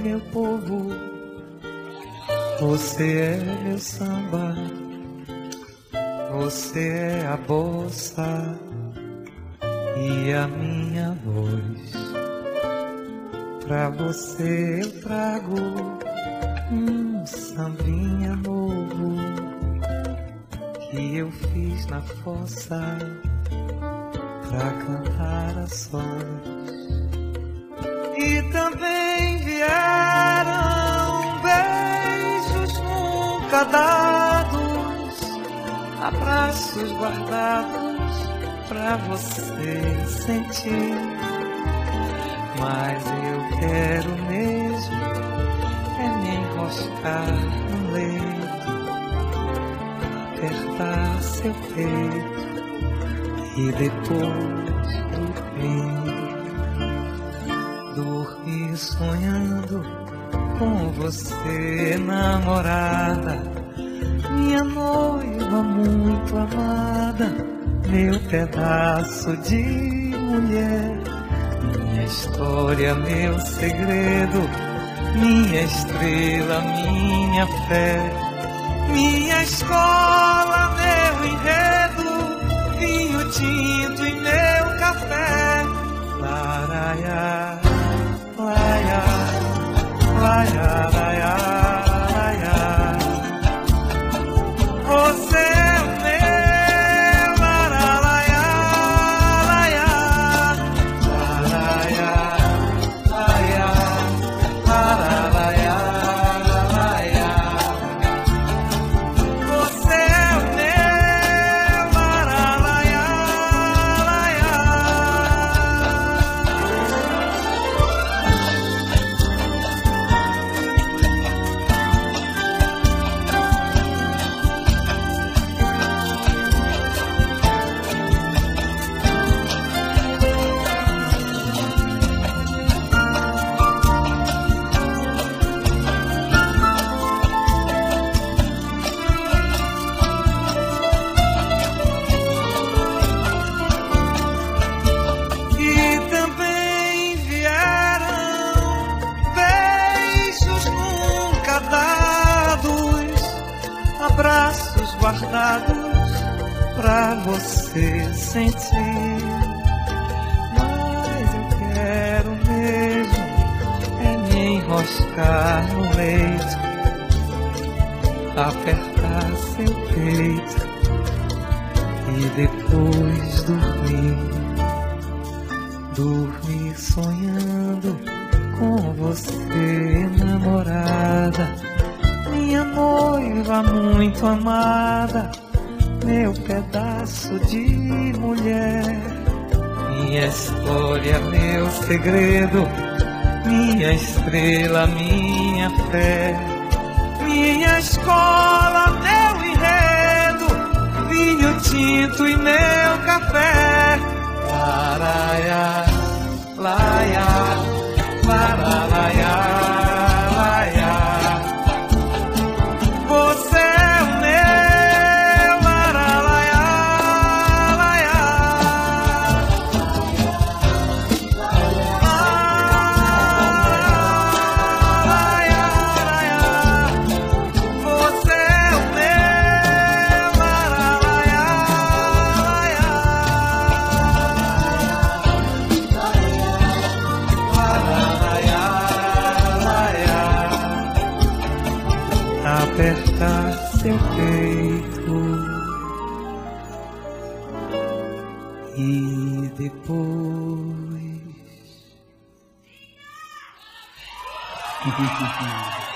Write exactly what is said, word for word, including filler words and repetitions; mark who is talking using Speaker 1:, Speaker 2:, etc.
Speaker 1: meu povo, você é meu samba, você é a bossa e a minha voz. Pra você eu trago um sambinha novo que eu fiz na fossa pra cantar a sós. E também vieram beijos nunca dados, abraços guardados pra você sentir. Mas eu quero mesmo é me enroscar no leito, apertar seu peito e depois dormir. Dormir sonhando com você, namorada, minha noiva muito amada, meu pedaço de mulher, minha história, meu segredo, minha estrela, minha fé, minha escola, meu enredo, vinho tinto e meu café. Laraiá, laia, laia, laia, laia. Você é o meu laralaia, laia, laraiá, laia, laralaia, laia. Você é o meu laralaia, laia. E também vieram beijos nunca dados, abraços guardados pra você sentir. Mas eu quero mesmo é me enroscar no leito, apertar seu peito e depois dormir. Dormir sonhando com você, namorada, minha noiva muito amada, meu pedaço de mulher, minha história, meu segredo, minha estrela, minha fé, minha escola, meu enredo, vinho tinto e meu café. Laraiá, laia, laralaia, laia. Você é o meu laralaia, laia. Laia, laia. Você é o meu laralaia, laia. Apertar seu peito e depois